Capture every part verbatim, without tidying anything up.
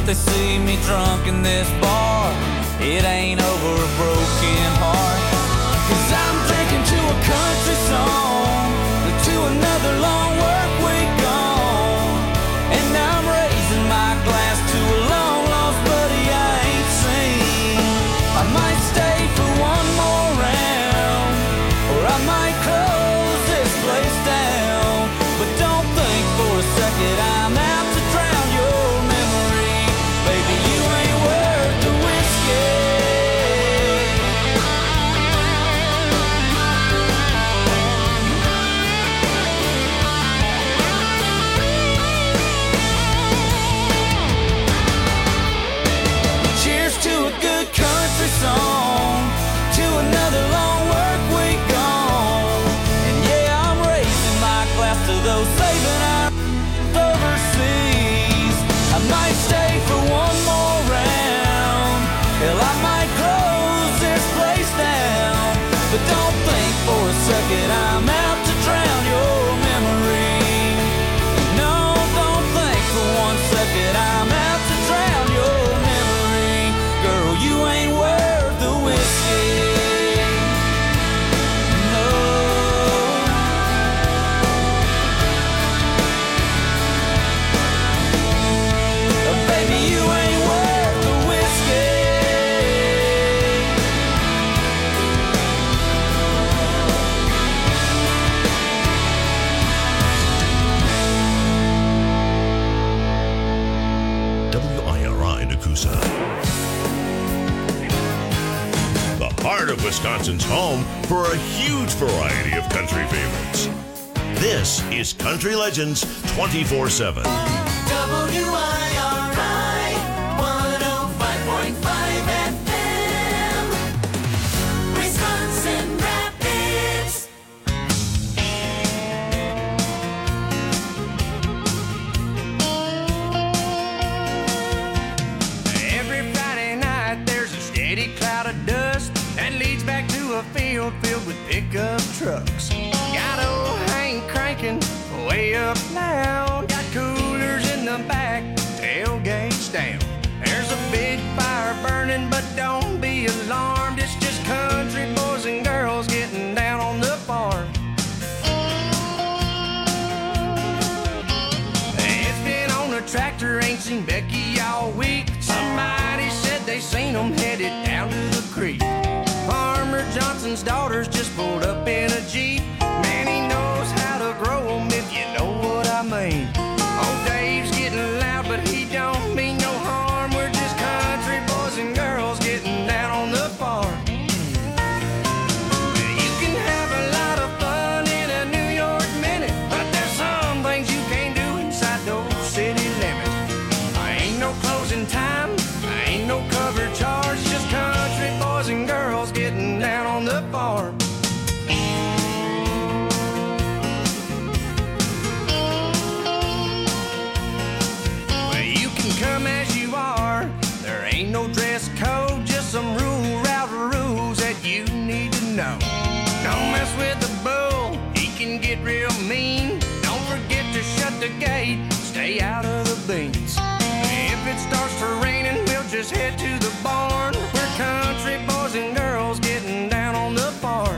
they see me drunk in this bar, it ain't over a broken heart. Cause I'm drinking to a country song, to another long work week gone, and I'm raising my glass to a long lost buddy I ain't seen. I might stay for one more round, or I might close this place down, but don't think for a second I'm out to drown your memory. Baby, you ain't worth the whiskey. Cheers to a good country song, to another long work week gone, and yeah, I'm raising my glass to those saving our overseas. I might stay for one more round, hell, I might close this place down, but don't think for a second I'm out to drown your memory. No, don't think for one second I'm out to drown your memory. Girl, you ain't worth the whiskey. No. Baby, you ain't worth the whiskey. W I R I Nakusa. The heart of Wisconsin's home for a huge variety of country favorites. This is Country Legends twenty-four seven. W I R I one oh five point five F M, Wisconsin Rapids. Every Friday night there's a steady cloud of dust that leads back to a field filled with pickup trucks. Got old Hank cranking way up loud. Got coolers in the back, tailgates down. There's a big fire burning, but don't be alarmed. It's just country boys and girls getting down on the farm. It's been on a tractor, ain't seen Becky all week. Somebody said they seen them headed down to the creek. Farmer Johnson's daughters just pulled up in a Jeep. Man, he knows how to grow them, if you know what I mean. Old Dave's getting loud, but he don't mean no harm. We're just country boys and girls getting down on the farm. You can have a lot of fun in a New York minute, but there's some things you can't do inside those city limits. I ain't no closing time, I ain't no cover charge, just country boys and girls getting down on the farm. Well, you can come as you are, there ain't no dress code, just some rule route rules that you need to know. Don't mess with the bull, he can get real mean. Don't forget to shut the gate, stay out of the beans. If it starts to raining, we'll just head to the barn. We're country boys and girls getting down on the farm.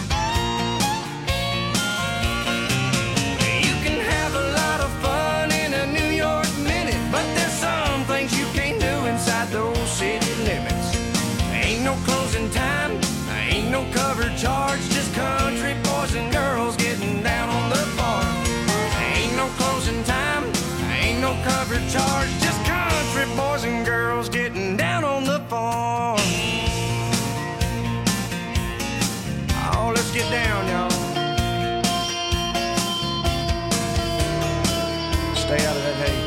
You can have a lot of fun in a New York minute, but there's some things you can't do inside those city limits. Ain't no closing time, ain't no cover charge, just country boys and girls getting down on the farm. Ain't no closing time, ain't no cover charge, just country boys and girls getting down on the farm. Oh, let's get down, y'all. Stay out of that hay.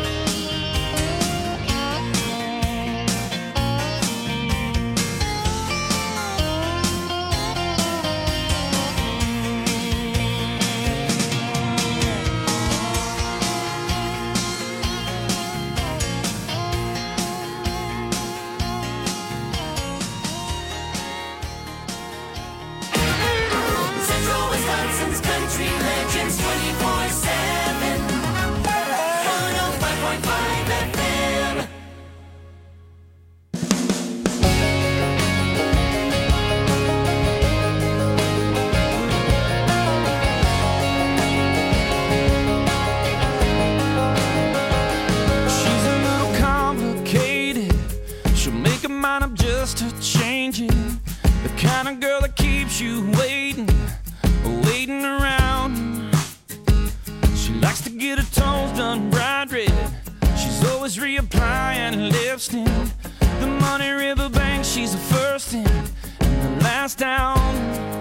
get her toes done bright red. She's always reapplying lipstick. The Money River Bank, she's the first in and the last down.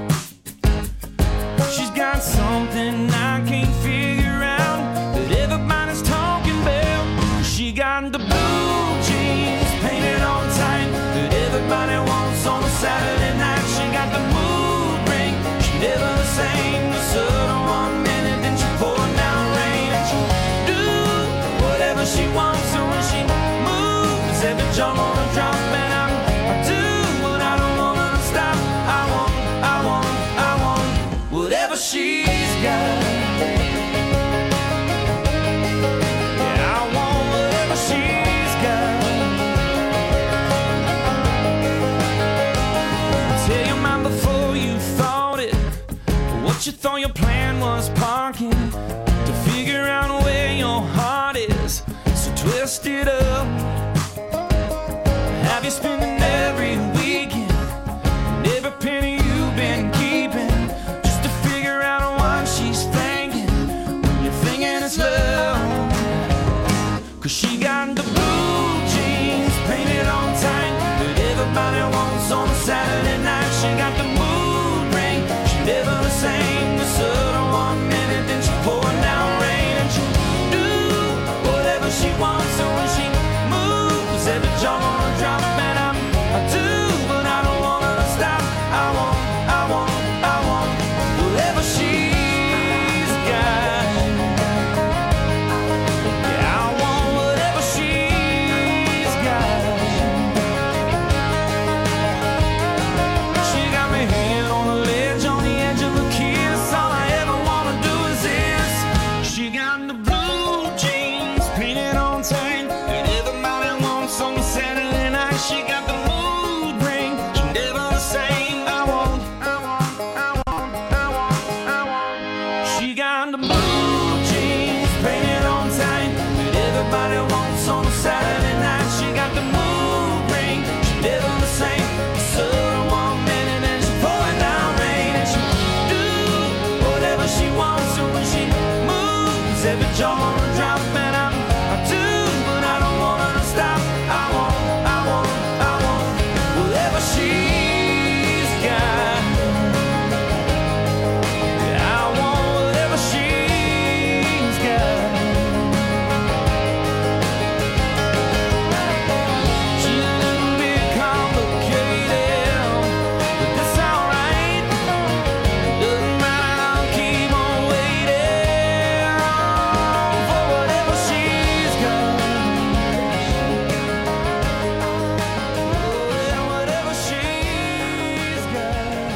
She's got something I can't figure out that everybody's talking about. She got the blue jeans painted on tight that everybody wants on a Saturday night. She got the mood ring, she never the same. The sun on one minute, then she pouring down rain. And she do whatever she wants, and when she moves, every jump on a drop. And I, I do what I don't want her to stop. I want, I want, I want whatever she's got. Yeah, I want whatever she's got. Tell your mind before you thought it, what you thought your plan was parking, to figure out where your heart is, so twist it up. Have you spending every weekend and every penny you've been keeping just to figure out what she's thinking when you're thinking it's love? Cause she got the blue jeans painted on tight that everybody wants on a Saturday night. She got the mood ring, she never the same. The sun on one minute, then she pouring down rain. And she do whatever she wants, and when she moves, every jump on a drop. And I, I do, but I don't want her to stop. I want, I want, I want whatever she's got. Yeah, I want whatever she's got. She got me hand on the ledge, on the edge of a kiss. All I ever wanna do is this. She got the blue jeans painted on tight that everybody wants on a Saturday night. She got the mood ring, she never the same. I want, I want, I want, I want, I want. She got the blue jeans painted on tight that everybody wants on a Saturday night. She got the mood ring, she never the same. The sun on one minute, and she pouring down rain. And she do whatever she wants, and when she moves, every jump on a drop. And I, I do, but I don't want her to stop. I want, I want, I want whatever she's got. Yeah, I want whatever she's got. She's a little bit complicated, but that's alright. Doesn't matter, I'll keep on waiting for whatever she's got. Yeah, whatever she's got.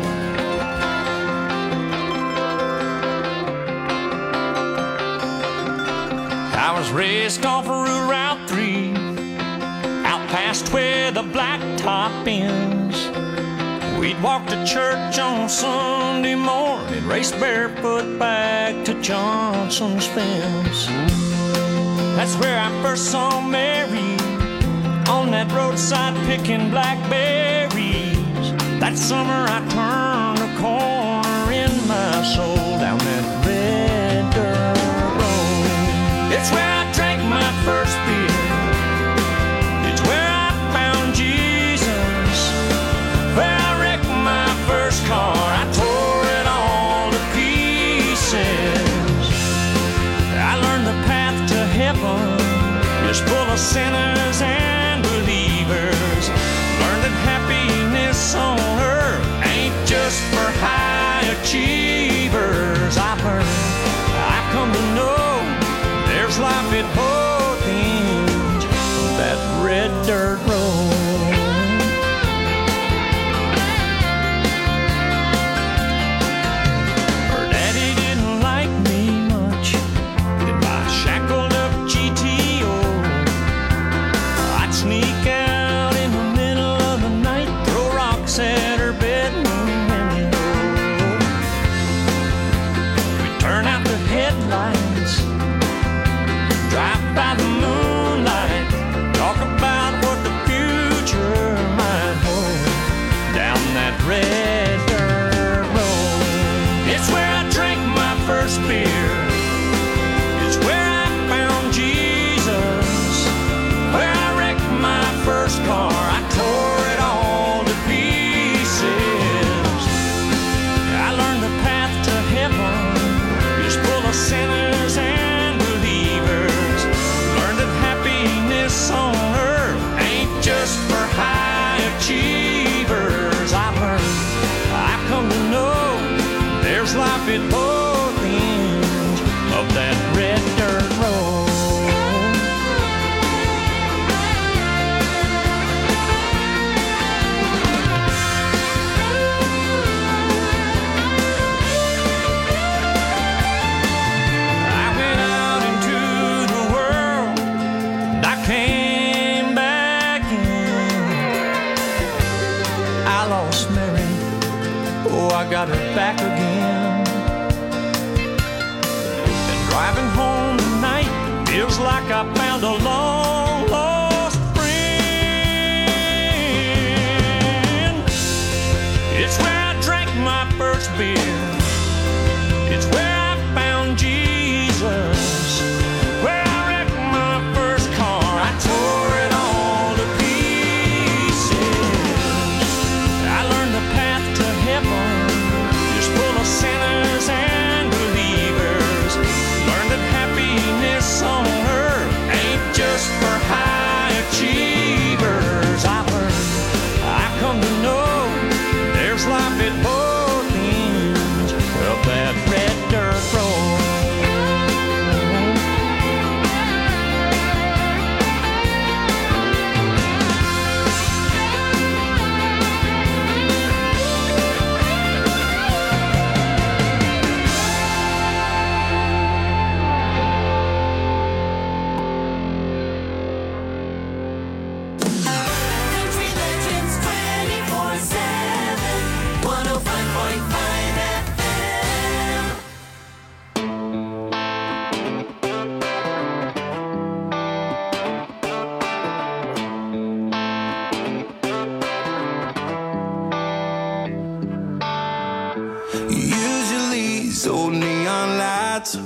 I was raised off of Route three, out past where the blacktop ends. We'd walk to church on Sunday morning, race barefoot back to Johnson's fence. That's where I first saw Mary, on that roadside picking blackberries. That summer I turned a corner in my soul down that red dirt road. It's where I drank my first beer. It's where I found Jesus. Where I wrecked my first car. I tore it all to pieces. I learned the path to heaven is full of sinners and believers. Learned that happiness on earth ain't just for high achievers. I've learned, I've come to know there's life at both ends of that red dirt road. Her daddy didn't like me much, did my shackled up G T O. I'd sneak out in the middle of the night, throw rocks at her bedroom window. We'd turn out the headlights, drive by the moonlight, talk about what the future might hold down that red dirt road. It's where I drank my first beer.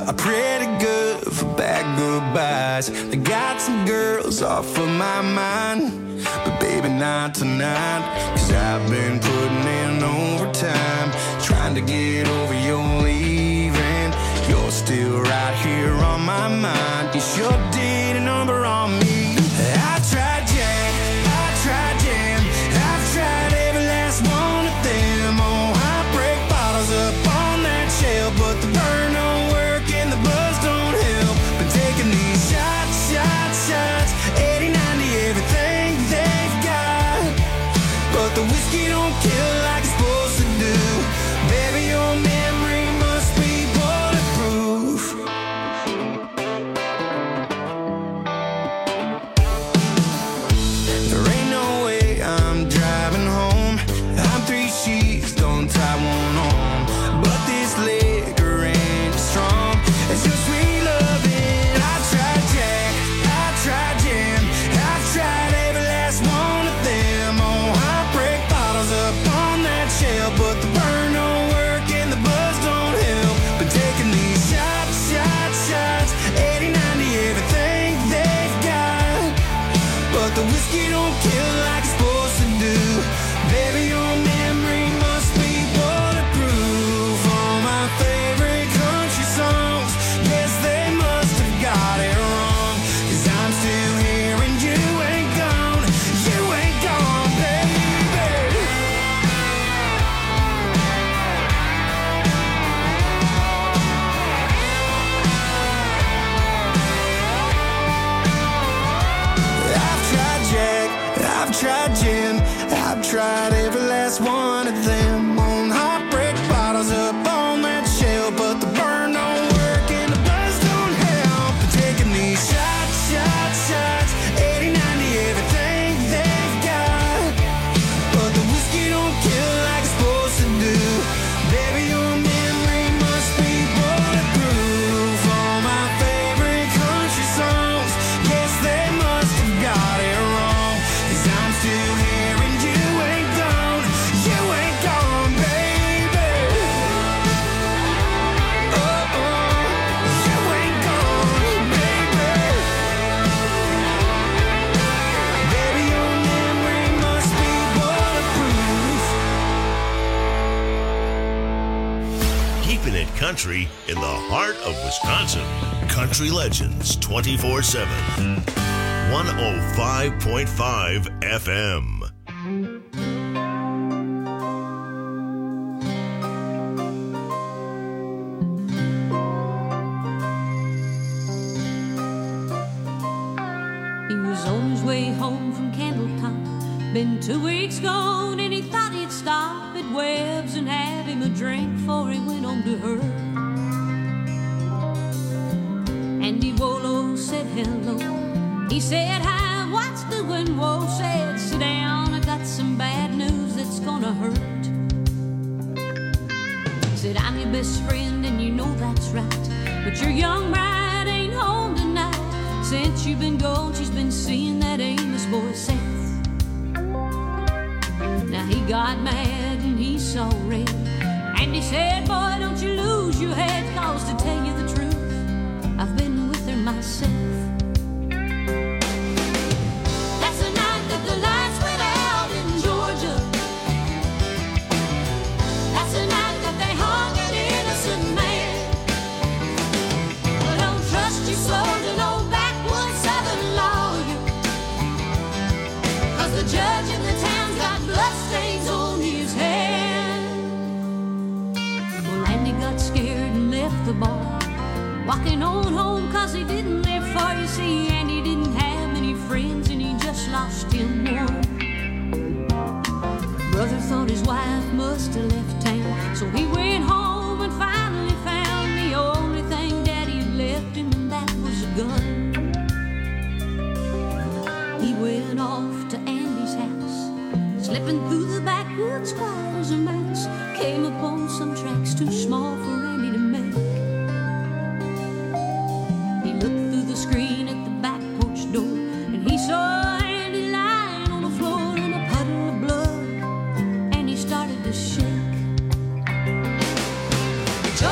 are pretty good for bad goodbyes. I got some girls off of my mind, but baby not tonight. Cause I've been putting in overtime, trying to get over your leaving. You're still right here on my mind. You sure did a number on me. I tried Jack, I tried Jam, I've tried every last one of them. Oh, I break bottles up on that shelf, but the burn don't work and the buzz don't help. Been taking these shots, shots, shots, eighty, ninety, everything they've got, but the whiskey don't kill like it's supposed to do. Baby, your memory must be bulletproof. There ain't no way I'm driving home. I'm three sheets, don't tie one on, but this liquor ain't as strong as your sweet loving. I tried Jack, I tried Jam, I've tried every last one of them. Oh, I break bottles up on that shelf, but the burn don't work and the buzz don't help. But taking these shots, shots, shots, eighty, ninety, everything they've got, but the whiskey don't kill like it's supposed to do. Baby, your memory must be bulletproof. All my favorite country songs, yes, they must have got it wrong. Cause I'm still here and you ain't gone, you ain't gone, baby. I've tried Jack, I've tried Jim, I've tried every last one of them. On heartbreak bottles up on that shelf, but the burn don't work and the buzz don't help. But taking these shots, shots, shots, eighty, ninety, everything they've got, but the whiskey don't kill like it's supposed to do. Baby, your memory must be bulletproof. All my favorite country songs, yes, they must have got it wrong. Cause I'm still here and you ain't gone, you ain't gone, baby. Oh, oh, you ain't gone, baby. Baby, your memory must be bulletproof. Keeping it country in the heart of Wisconsin. Country Legends twenty-four seven. one oh five point five F M. He was on his way home from Candletop. Been two weeks gone and he thought he'd stop at Webb's and have him a drink before he went on to her. Andy Wolo said hello. He said hi, what's doing? Whoa, said sit down, I got some bad news that's gonna hurt. Said I'm your best friend and you know that's right, but your young bride ain't home tonight. Since you've been gone, she's been seeing that Amos boy Seth. Now he got mad and he saw red, and he said, boy, don't you lose your head, cause to tell you the truth, I've been with her myself. That's the night that the lights went out in Georgia. That's the night that they hung an innocent man. Well, don't trust your soul to no backwoods southern lawyer, cause the judge in the town's got bloodstains on his hand. Well, Andy got scared and left the bar, walking on home cause he didn't live far. You see, Andy didn't have many friends and he just lost him one. Brother thought his wife must have left town, so he went home and finally found the only thing Daddy had left him, and that was a gun. He went off to Andy's house, slipping through the backwoods quiet as a mouse, came upon some tracks too small for Andy to make. He looked through the screen at the back porch door, and he saw Andy lying on the floor in a puddle of blood, and he started to shake.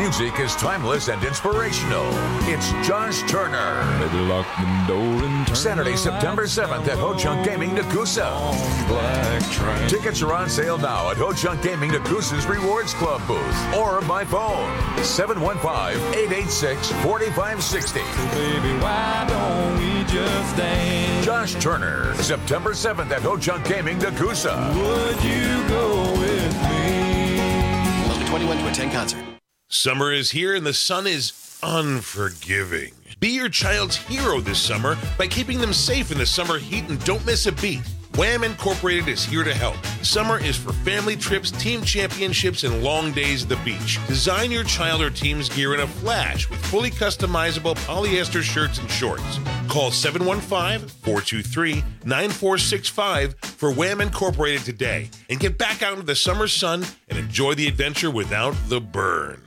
music is timeless and inspirational. It's Josh Turner. Maybe lock the door and turn Saturday, September seventh at Ho Chunk Gaming, Nakusa. Tickets are on sale now at Ho Chunk Gaming, Nakusa's Rewards Club booth or by phone seven one five, eight eight six, four five six zero. Baby, why don't we just dance? Josh Turner, September seventh at Ho Chunk Gaming, Nakusa. Would you go with me? Must be twenty-one to attend concert. Summer is here and the sun is unforgiving. Be your child's hero this summer by keeping them safe in the summer heat and don't miss a beat. Wham Incorporated is here to help. Summer is for family trips, team championships, and long days at the beach. Design your child or team's gear in a flash with fully customizable polyester shirts and shorts. Call seven one five, four two three, nine four six five for Wham Incorporated today and get back out into the summer sun and enjoy the adventure without the burn.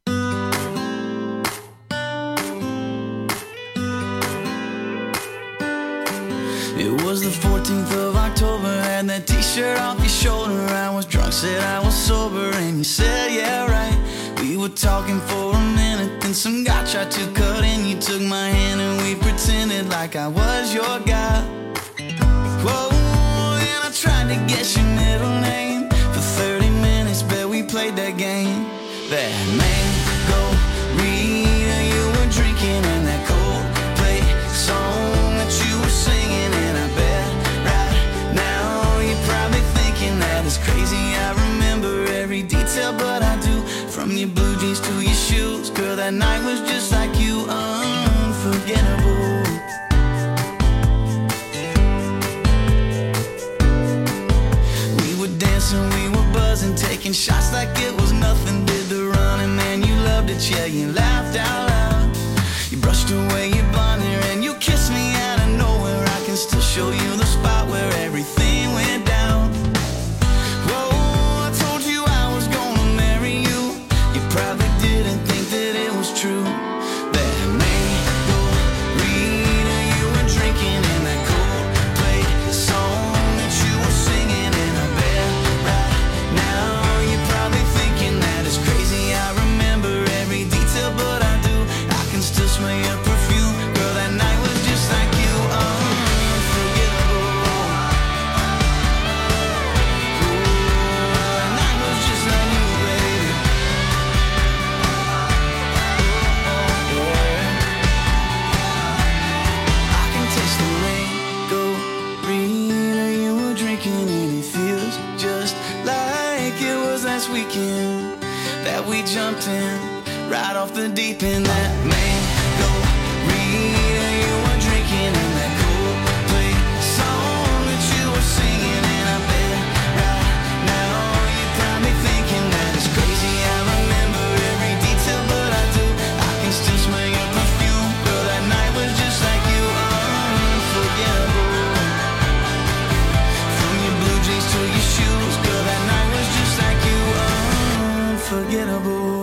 It was the fourteenth of October, had that t-shirt off your shoulder. I was drunk, said I was sober, and you said, yeah, right. We were talking for a minute, then some guy tried to cut in. You took my hand and we pretended like I was your guy. Whoa, and I tried to guess your middle name. For thirty minutes, bet we played that game. That mango Rita you were drinking and that Coldplay song that you were singing. And I bet right now you're probably thinking that it's crazy. I remember every detail, but I do. From your blue jeans to your shoes, girl, that night was just like you, unforgettable. We were dancing, we were buzzing, taking shots like it was nothing. Did the running, man, you loved it, yeah, you laughed out loud. You brushed away your blonde hair and you kissed me out of nowhere. I can still show you the spot where everything went down. Whoa, I told you I was gonna marry you. You probably didn't think that it was true. That mango Rita you were drinking and that Coldplay song that you were singing. And I bet right now you're probably thinking that it's crazy. I remember every detail, but I do. I can still smell your perfume. Girl, that night was just like you, unforgettable. Ooh, that night was just like you, baby. I can taste the mango Rita you were drinking, and it feels just like it was last weekend that we jumped in right off the deep end. That mango Rita you were drinking and that Coldplay song that you were singing. And I bet right now you're probably thinking that it's crazy. I remember every detail, but I do. I can still smell your perfume. Girl, that night was just like you, unforgettable. From your blue jeans to your shoes, girl, that night was just like you, unforgettable.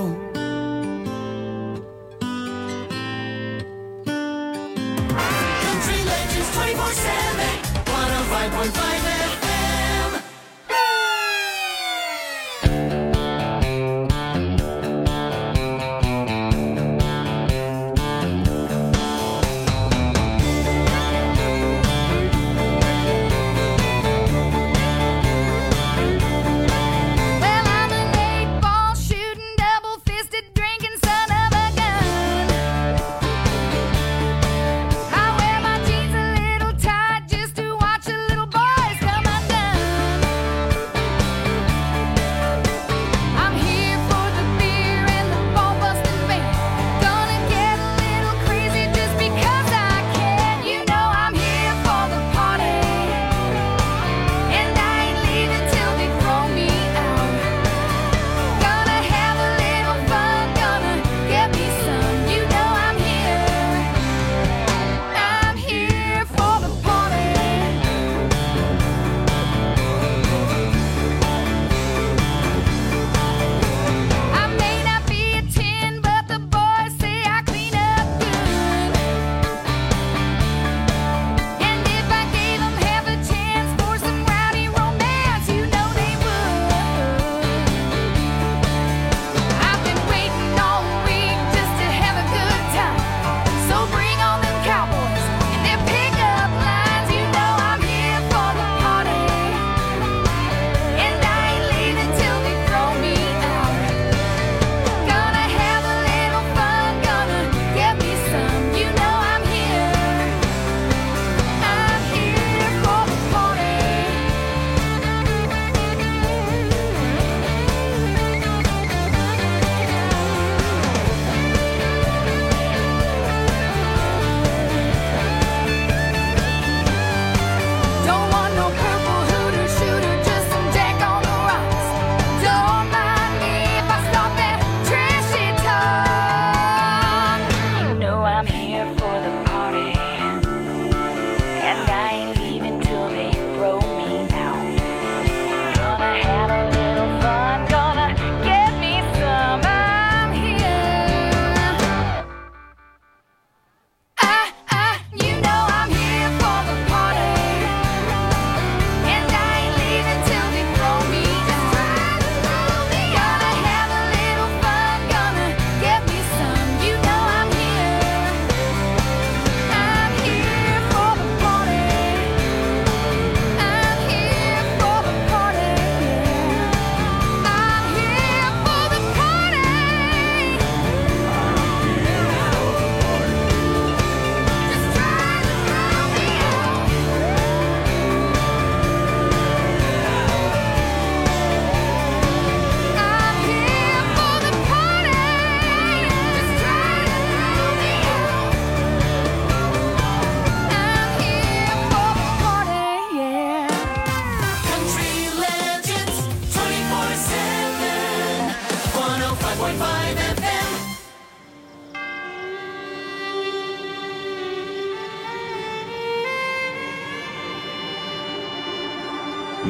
Country Legends twenty-four seven, one oh five point five F M. Well, I'm an eight-ball shooting, double-fisted drinking son of a gun. I wear my jeans a little tight just to watch the little boys go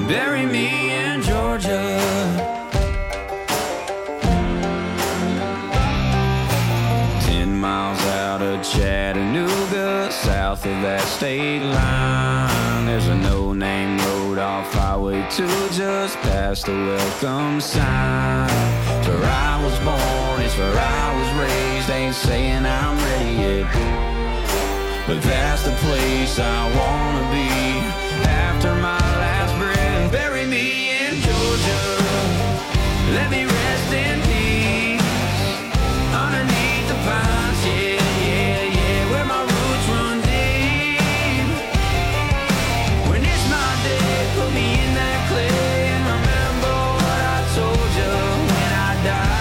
bury me in Georgia. Ten miles out of Chattanooga, south of that state line, there's a no-name road off Highway two, just past the welcome sign. It's where I was born, it's where I was raised, ain't saying I'm ready yet, but that's the place I wanna be after my last breath. Bury me in Georgia, let me rest in peace underneath the pines, yeah, yeah, yeah, where my roots run deep. When it's my day, put me in that clay and remember what I told you when I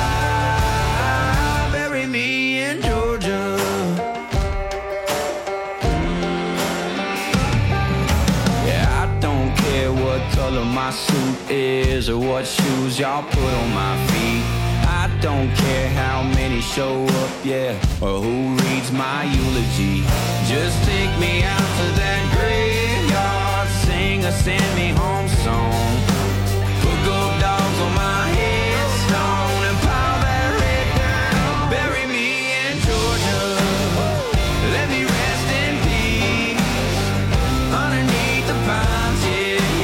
die. Bury me in Georgia. Color my suit is or what shoes y'all put on my feet. I don't care how many show up, yeah, or who reads my eulogy. Just take me out to that graveyard, sing a send me home song, put gold dogs on my headstone and pile that red dirt. Bury me in Georgia, let me rest in peace underneath the pines, yeah.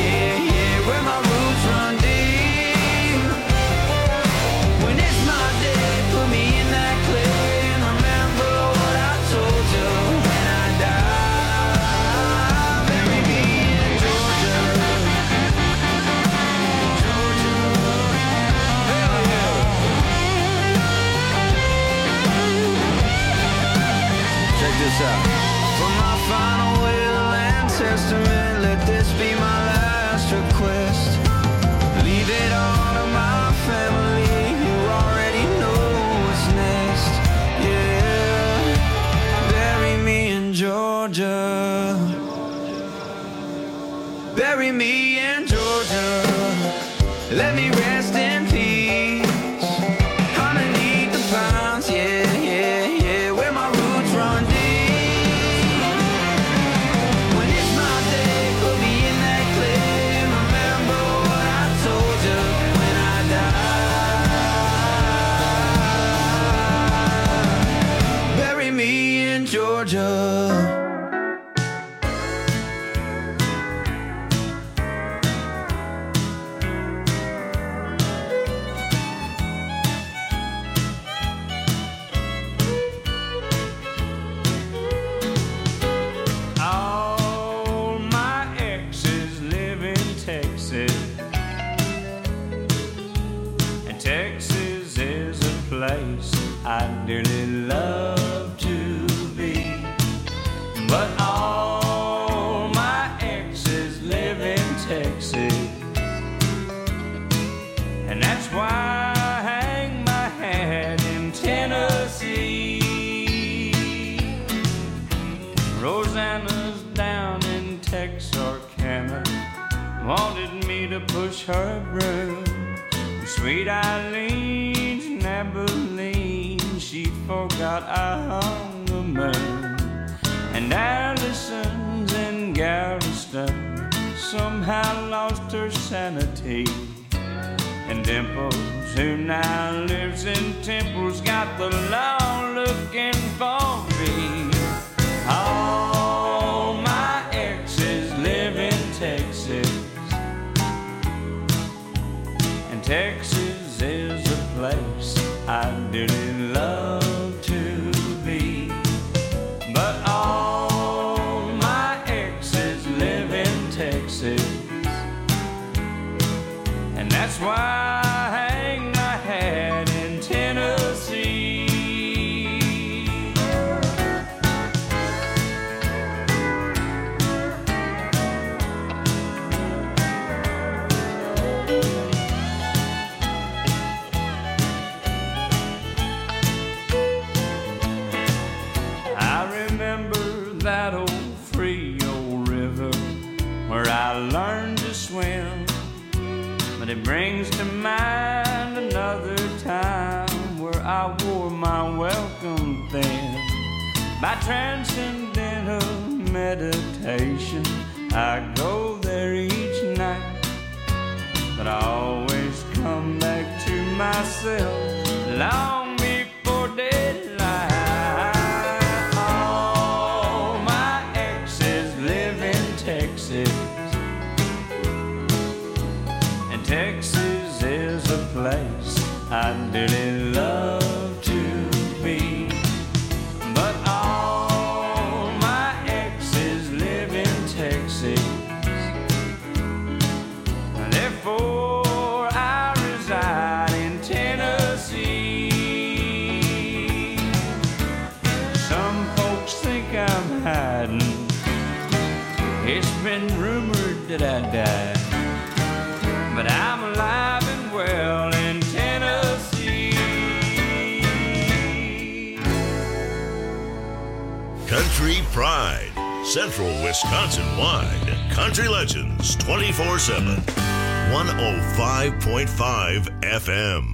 For my final will and testament, let this be my last request. Leave it all to my family, you already know what's next. Yeah, bury me in Georgia, bury me in Georgia, let me rest in peace underneath the pines, yeah, yeah, yeah, where my roots run deep. Georgia. All my exes live in Texas, and Texas is a place I dearly love. But all my exes live in Texas, and that's why I hang my hat in Tennessee. Rosanna's down in Texarkana, wanted me to push her broom. Sweet Eileen's in Abilene, she forgot I hung the moon. And Allison's in Galveston somehow lost her sanity. And Dimples, who now lives in Temple's, got the law looking for me. All my exes live in Texas, and Texas is a place I dearly love to be. But all my exes live in Texas, and that's why I hang my hat in Tennessee. That old free old river where I learned to swim, but it brings to mind another time where I wore my welcome thin. By transcendental meditation, I go there each night but I always come back to myself long before daylight. All my exes live in Texas, and Texas is a place I dearly love to be. But all my exes live in Texas, therefore I reside in Tennessee. Some folks think I'm hiding, it's been rumored that I died, but I'm alive and well in Tennessee. Country Pride, Central Wisconsin-wide. Country Legends twenty-four seven. one oh five point five F M.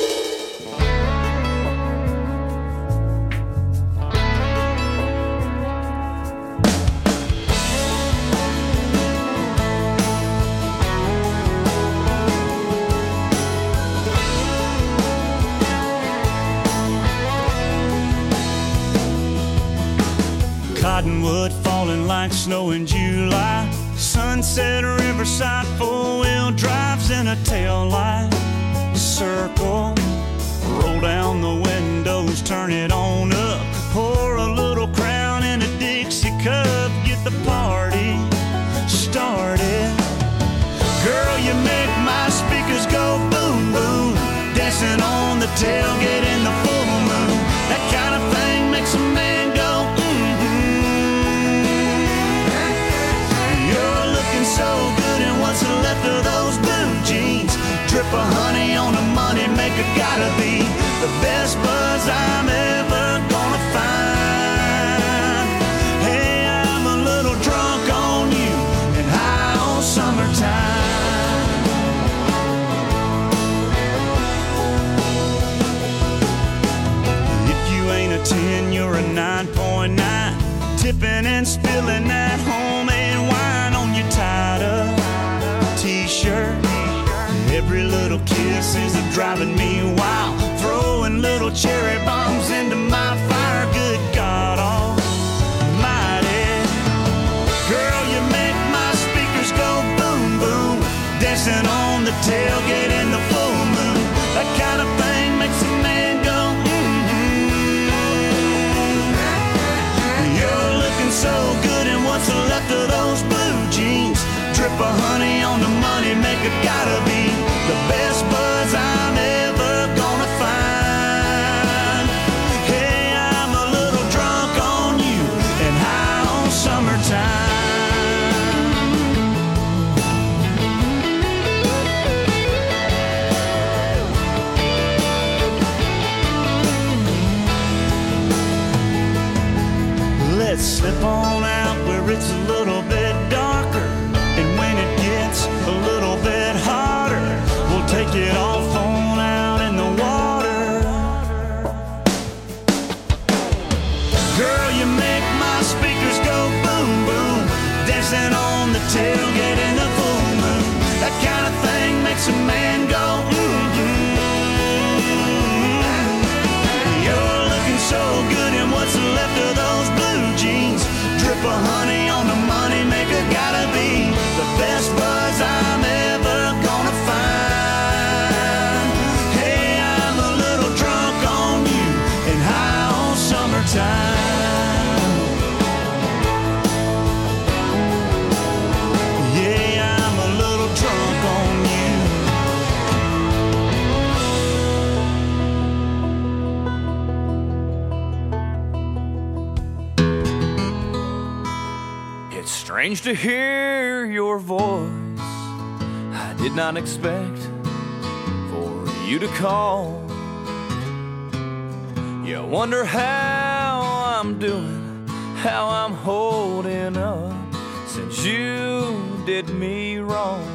Cottonwood falling like snow in July. Sunset Riverside, four-wheel drives in a tail light. Circle, roll down the windows, turn it on up. Pour a little Crown in a Dixie cup, get the party started. Girl, you make my speakers go boom, boom. Dancing on the tailgate in the full moon. That kind of thing makes a man go so good, and what's left of those blue jeans? Drip of honey on the money maker, gotta be the best buzz I'm ever gonna find. Hey, I'm a little drunk on you and high on summertime. If you ain't a ten, you're a nine point nine. Tipping and spilling that homemade wine on your tied-up t-shirt. Every little kiss is driving me wild. Throwing little cherry bombs into my fire. Good God almighty. Girl, you make my speakers go boom, boom. Dancing on the tailgate in the full moon. That kind of thing makes a man go so good, and what's left of those blue jeans? Drip of honey on the money maker, gotta be the best buzz I'm ever gonna find. Hey, I'm a little drunk on you and high on summertime. Let's slip on out where it's a little bit darker, and when it gets a little bit hotter, we'll take it off on out in the water. Girl, you make my speakers go boom, boom. Dancing on the tailgate in the full moon. That kind of thing makes a man go mm-hmm. You're looking so good, and what's left of those blue jeans? Drip of honey on the money maker, gotta be the best buzz I'm ever gonna find. Hey, I'm a little drunk on you and high on summertime. Yeah, I'm a little drunk on Strange to hear your voice. I did not expect for you to call. You wonder how I'm doing, how I'm holding up since you did me wrong.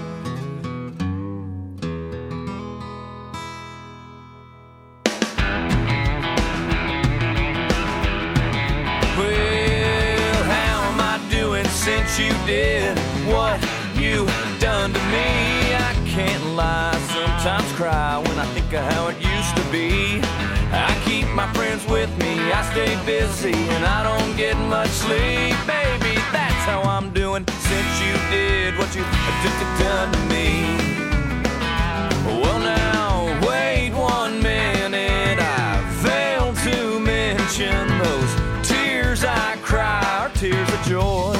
Since you did what you done to me, I can't lie, sometimes cry when I think of how it used to be. I keep my friends with me, I stay busy, and I don't get much sleep. Baby, that's how I'm doing since you did what you done to me. Well now, wait one minute, I failed to mention those tears I cry are tears of joy.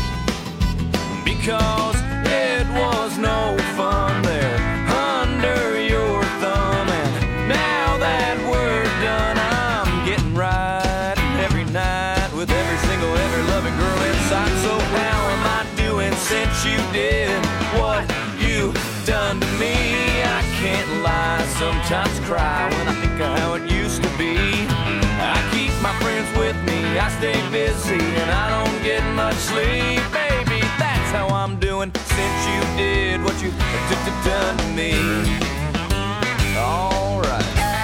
Because it was no fun there under your thumb, and now that we're done, I'm getting right every night with every single, every loving girl inside. So how am I doing since you did what you done to me? I can't lie, sometimes cry when I think of how it used to be. I keep my friends with me, I stay busy, and I don't get much sleep. Baby, that's how I'm doing since you did what you done to me. All right.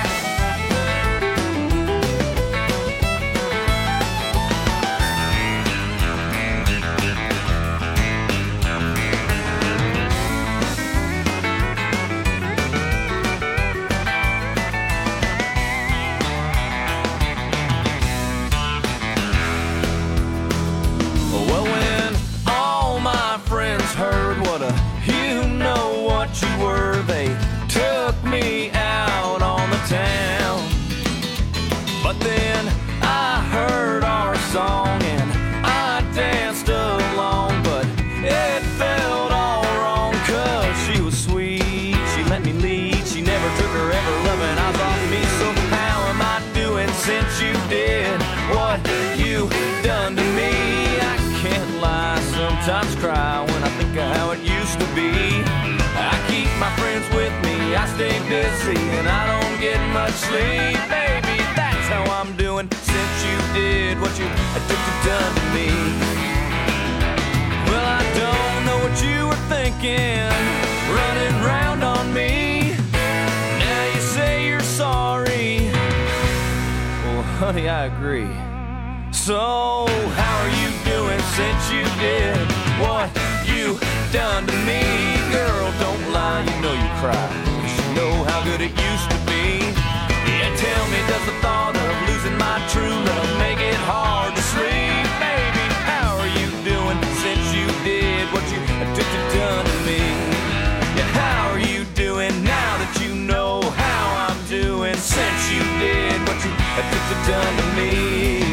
Well, when all my friends heard what a you know what you were, they took me out on the town. But then I heard our song and I danced along, but it felt all wrong, cause she was sweet, she let me lead, she never took her ever loving eyes off me. So how am I doing since you did what you done to me? I can't lie, sometimes cry when I think of how it used to be. I keep my friends with me, I stay busy, and I don't get much sleep. Baby, that's how I'm doing since you did what you done to me. Well, I don't know what you were thinking, running round on me. Now you say you're sorry. Well, honey, I agree. So, how are you doing since you did what you done to me? Girl, don't lie, you know you cry, you should know how good it used to be. Yeah, tell me, does the thought of losing my true love make it hard to sleep? Baby, how are you doing since you did what you done to me? Yeah, how are you doing now that you know how I'm doing since you did what you done to me?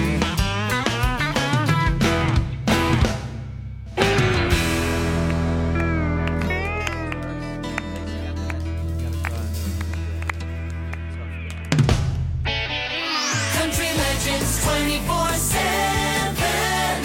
twenty-four seven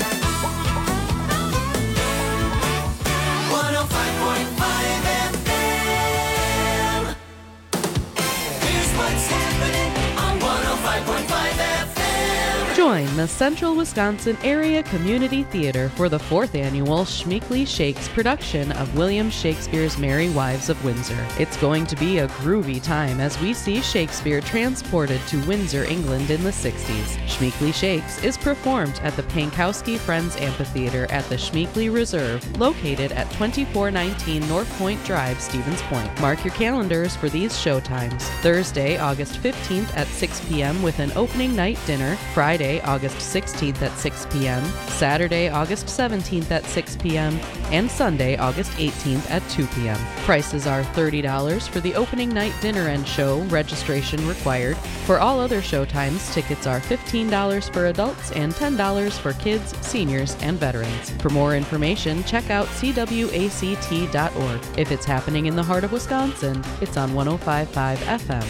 one oh five point five F M. Here's what's happening on one oh five point five F M. Join the Central Wisconsin Area Community Theater for the fourth annual Schmeekley Shakes production of William Shakespeare's Merry Wives of Windsor. It's going to be a groovy time as we see Shakespeare transported to Windsor, England in the sixties. Schmeekley Shakes is performed at the Pankowski Friends Amphitheater at the Schmeekley Reserve, located at twenty-four nineteen North Point Drive, Stevens Point. Mark your calendars for these showtimes. Thursday, August fifteenth at six p.m. with an opening night dinner. Friday, August sixteenth at six p.m., Saturday, August seventeenth at six p.m., and Sunday, August eighteenth at two p.m. Prices are thirty dollars for the opening night dinner and show, registration required. For all other showtimes, tickets are fifteen dollars for adults and ten dollars for kids, seniors, and veterans. For more information, check out c w a c t dot org. If it's happening in the heart of Wisconsin, it's on one oh five point five F M.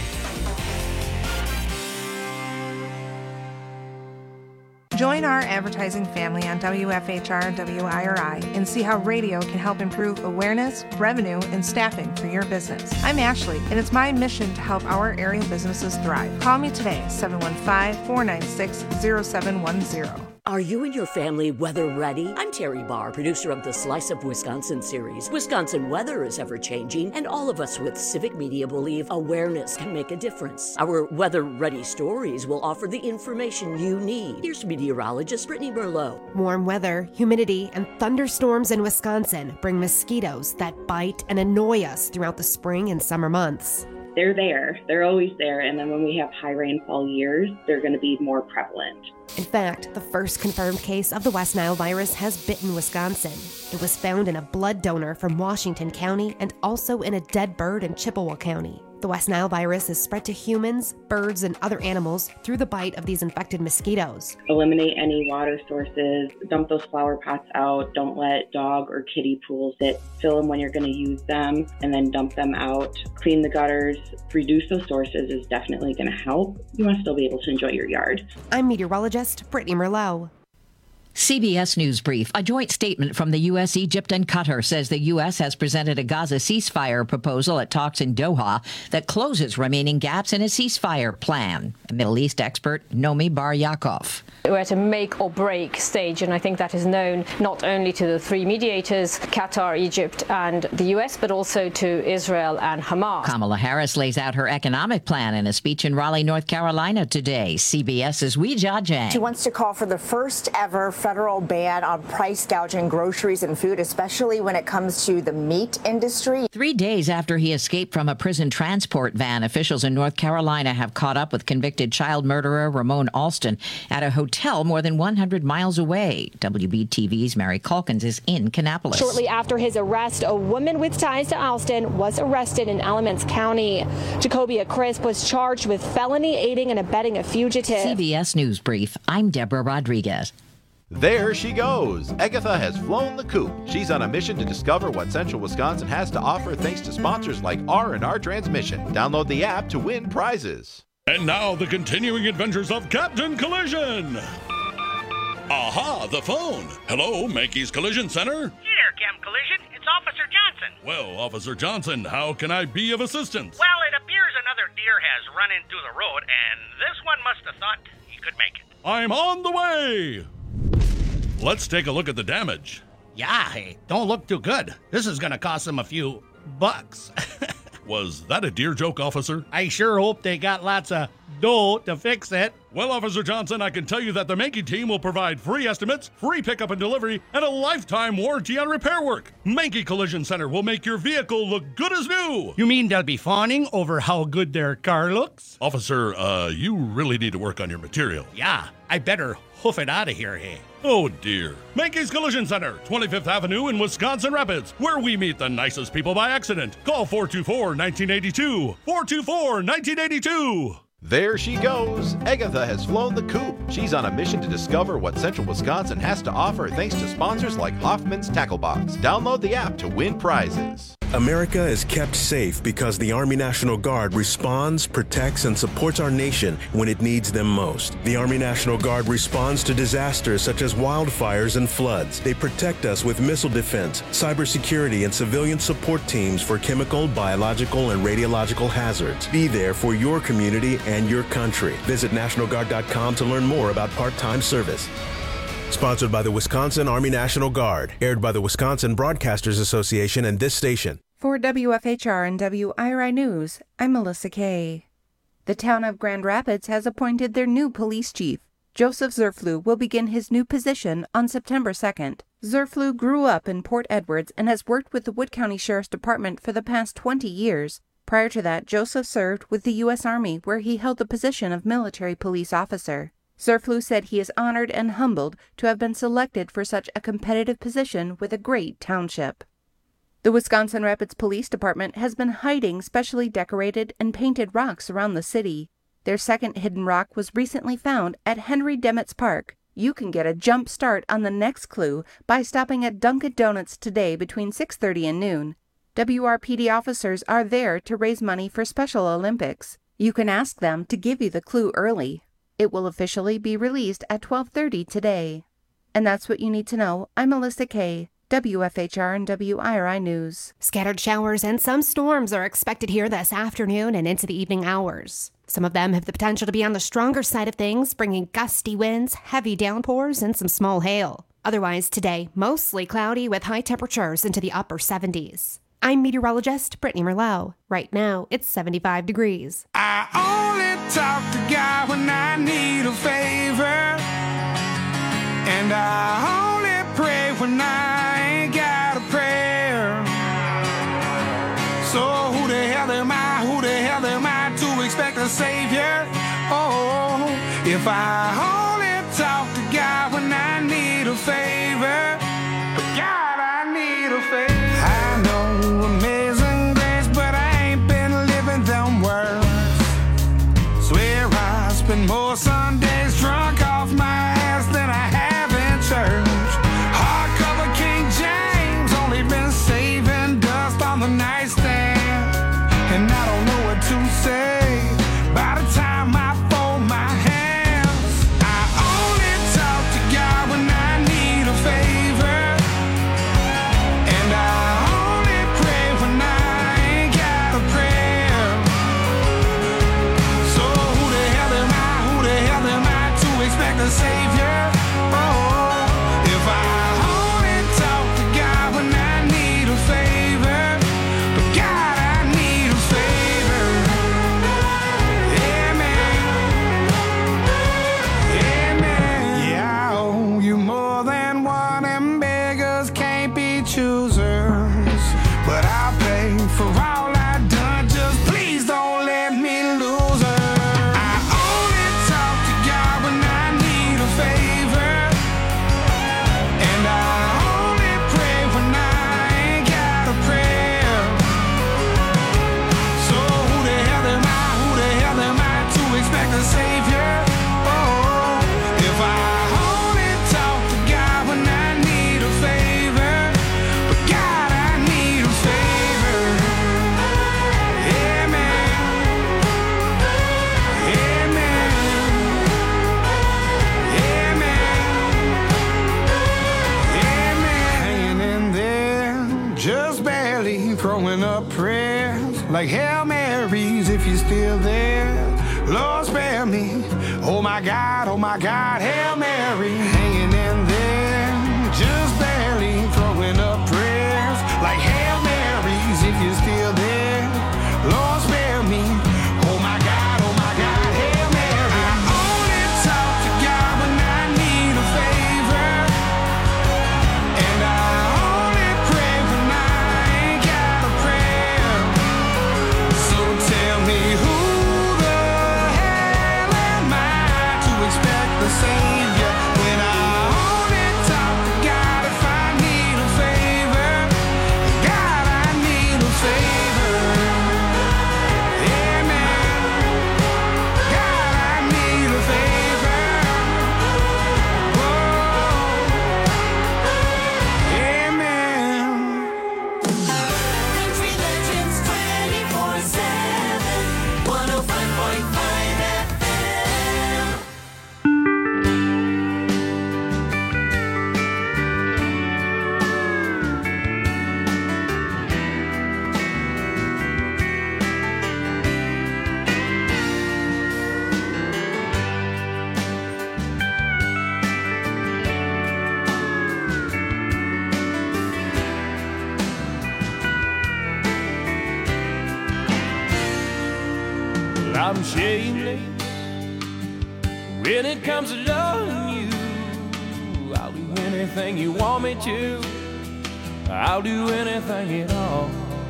Join our advertising family on W F H R W I R I and see how radio can help improve awareness, revenue, and staffing for your business. I'm Ashley, and it's my mission to help our area businesses thrive. Call me today, seven one five, four nine six, zero seven one zero. Are you and your family weather ready? I'm Terry Barr, producer of the Slice of Wisconsin series. Wisconsin weather is ever-changing, and all of us with Civic Media believe awareness can make a difference. Our weather-ready stories will offer the information you need. Here's meteorologist Brittany Merlot. Warm weather, humidity, and thunderstorms in Wisconsin bring mosquitoes that bite and annoy us throughout the spring and summer months. They're there. They're always there. And then when we have high rainfall years, they're going to be more prevalent. In fact, the first confirmed case of the West Nile virus has bitten Wisconsin. It was found in a blood donor from Washington County and also in a dead bird in Chippewa County. The West Nile virus is spread to humans, birds, and other animals through the bite of these infected mosquitoes. Eliminate any water sources, dump those flower pots out, don't let dog or kiddie pools sit, fill them when you're going to use them, and then dump them out. Clean the gutters, reduce those sources is definitely going to help. You want to still be able to enjoy your yard. I'm meteorologist Brittany Merlot. C B S News Brief. A joint statement from the U S, Egypt, and Qatar says the U S has presented a Gaza ceasefire proposal at talks in Doha that closes remaining gaps in a ceasefire plan. A Middle East expert, Nomi Bar Yaakov. We're at a make or break stage, and I think that is known not only to the three mediators, Qatar, Egypt, and the U S, but also to Israel and Hamas. Kamala Harris lays out her economic plan in a speech in Raleigh, North Carolina today. CBS's Weijia Jiang. She wants to call for the first ever federal ban on price gouging groceries and food, especially when it comes to the meat industry. Three days after he escaped from a prison transport van, officials in North Carolina have caught up with convicted child murderer Ramon Alston at a hotel more than one hundred miles away. W B T V's Mary Calkins is in Kannapolis. Shortly after his arrest, a woman with ties to Alston was arrested in Alamance County. Jacobia Crisp was charged with felony aiding and abetting a fugitive. C B S News Brief. I'm Deborah Rodriguez. There she goes. Agatha has flown the coop. She's on a mission to discover what Central Wisconsin has to offer thanks to sponsors like R and R Transmission. Download the app to win prizes. And now the continuing adventures of Captain Collision. Aha, the phone. Hello, Mankey's Collision Center. Here, Cam Collision. It's Officer Johnson. Well, Officer Johnson, how can I be of assistance? Well, it appears another deer has run into the road, and this one must have thought he could make it. I'm on the way. Let's take a look at the damage. Yeah, hey, don't look too good. This is gonna cost them a few bucks. Was that a deer joke, officer? I sure hope they got lots of dough to fix it. Well, Officer Johnson, I can tell you that the Mankey team will provide free estimates, free pickup and delivery, and a lifetime warranty on repair work. Mankey Collision Center will make your vehicle look good as new. You mean they'll be fawning over how good their car looks? Officer, uh, you really need to work on your material. Yeah, I better hoof it out of here, hey. Oh, dear. Mankey's Collision Center, twenty-fifth Avenue in Wisconsin Rapids, where we meet the nicest people by accident. Call four two four, one nine eight two. four two four, one nine eight two. There she goes. Agatha has flown the coop. She's on a mission to discover what Central Wisconsin has to offer thanks to sponsors like Hoffman's Tackle Box. Download the app to win prizes. America is kept safe because the Army National Guard responds, protects, and supports our nation when it needs them most. The Army National Guard responds to disasters such as wildfires and floods. They protect us with missile defense, cybersecurity, and civilian support teams for chemical, biological, and radiological hazards. Be there for your community and your country. Visit National Guard dot com to learn more about part-time service. Sponsored by the Wisconsin Army National Guard. Aired by the Wisconsin Broadcasters Association and this station. For W F H R and W I R I News, I'm Melissa Kay. The town of Grand Rapids has appointed their new police chief. Joseph Zerflu will begin his new position on September second. Zerflu grew up in Port Edwards and has worked with the Wood County Sheriff's Department for the past twenty years. Prior to that, Joseph served with the U S Army, where he held the position of military police officer. Zerflu said he is honored and humbled to have been selected for such a competitive position with a great township. The Wisconsin Rapids Police Department has been hiding specially decorated and painted rocks around the city. Their second hidden rock was recently found at Henry Demetz Park. You can get a jump start on the next clue by stopping at Dunkin' Donuts today between six thirty and noon. W R P D officers are there to raise money for Special Olympics. You can ask them to give you the clue early. It will officially be released at twelve thirty today. And that's what you need to know. I'm Melissa Kay. W F H R and W I R I News. Scattered showers and some storms are expected here this afternoon and into the evening hours. Some of them have the potential to be on the stronger side of things, bringing gusty winds, heavy downpours, and some small hail. Otherwise today, mostly cloudy with high temperatures into the upper seventies. I'm meteorologist Brittany Merlot. Right now, it's seventy-five degrees. I only talk to God when I need a favor, and I only pray when I ain't got a prayer. So who the hell am I, who the hell am I to expect a savior? Oh, if I only talk to God when I need a favor, but God, I need a favor. I know amazing grace, but I ain't been living them words. Swear I spend more Sundays drunk off my ass than I have in church. Hardcover King James, only been saving dust on the nightstand, and I don't know what to say by the time I fold my hands. I only talk to God when I need a favor, and I only pray when I ain't got a prayer. So who the hell am I, who the hell am I to expect a savior? Oh, if I only talk to God when I need a favor, but God, I need a favor. Amen. Amen. Yeah, I owe you more than one, and beggars can't be choosers. But I'll pay for all I've done, just please don't let me lose her. I only talk to God when I need a favor, and I only pray when I ain't got a prayer. So who the hell am I, who the hell am I to expect a savior? Oh, if I only talk to God when I need a favor, but God, I need a favor. Amen. Amen. Amen. Hanging in there, just barely throwing up prayers like Hail Marys if you're still there. Lord, spare me. Oh my God, oh my God, Hail Mary. Hanging in there, just barely throwing up prayers like Hail Marys if you're still there. Lord, spare me. Oh my God, oh my God, Hail Mary. I only talk to God when I need a favor, and I only pray when I ain't got a prayer. So tell me, who the hell am I to expect the savior when I only talk to God if I need a favor? God, I need a favor. Amen. God, I need a favor. Whoa. Amen. Country Legends twenty-four seven, one oh five point five F M. Well, I'm shameless when it comes to loving you. I'll do anything you want me to. I'll do anything at all.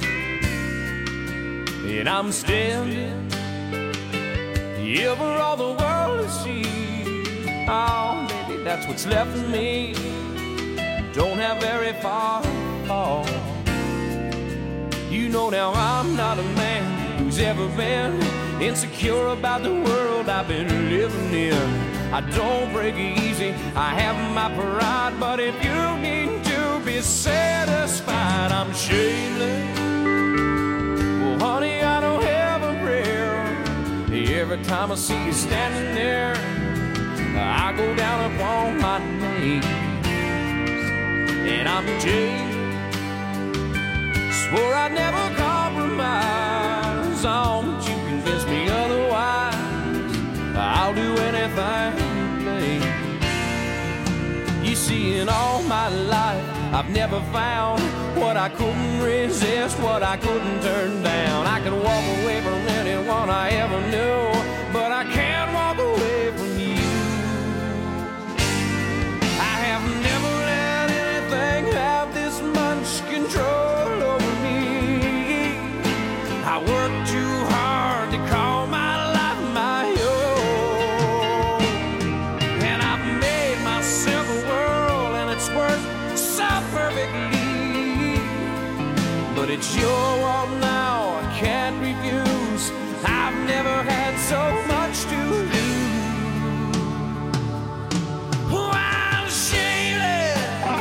And I'm standing here for all the world to see. Oh, baby, that's what's left of me. Don't have very far to fall. You know now I'm not a man who's ever been insecure about the world I've been living in. I don't break easy, I have my pride, but if you need to be satisfied, I'm shameless. Well, honey, I don't have a prayer. Every time I see you standing there, I go down upon my knees, and I'm Jay. Swore I'd never compromise on, but you convinced me otherwise. I'll do anything to play. You see, in all my life, I've never found what I couldn't resist, what I couldn't turn down. I could walk away from anyone I ever knew, but I can't walk away from you. I have never let anything have this much control over me. I worked too hard to call my life my own, and I've made myself a world, and it's worked so perfectly. But it's your world now, I can't refuse. I've never had so much to lose. Oh, I'm shameless.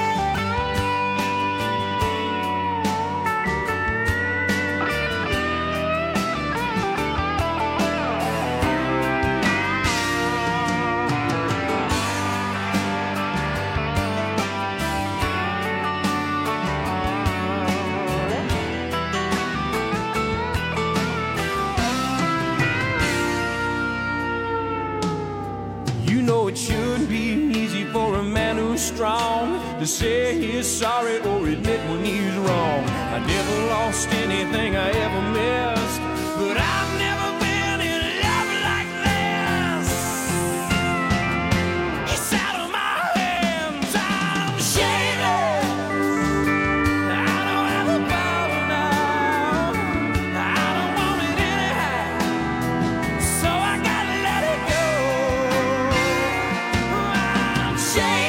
You know it shouldn't be easy for a man who's strong to say he's sorry or admit when he's wrong. I never lost anything I ever missed, but I've never been in love like this. It's out of my hands, I'm shameless. I don't have a bottle now, I don't want it anyhow, so I gotta let it go. I'm shameless.